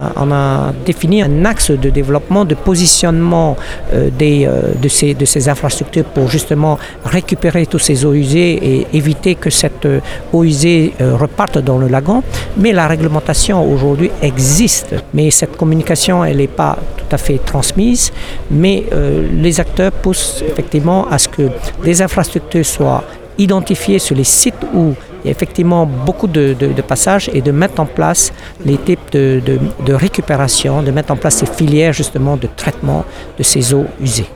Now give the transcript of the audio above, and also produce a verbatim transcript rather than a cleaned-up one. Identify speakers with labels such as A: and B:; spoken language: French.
A: On a défini un axe de développement, de positionnement euh, des, euh, de, ces, de ces infrastructures pour justement récupérer tous ces eaux usées et éviter que cette euh, eau usée euh, reparte dans le lagon. Mais la réglementation aujourd'hui existe, mais cette communication elle n'est pas tout à fait transmise. Mais euh, les acteurs poussent effectivement à ce que les infrastructures soient identifiées sur les sites où il y a effectivement beaucoup de, de, de passages et de mettre en place les types de, de, de récupération, de mettre en place ces filières justement de traitement de ces eaux usées.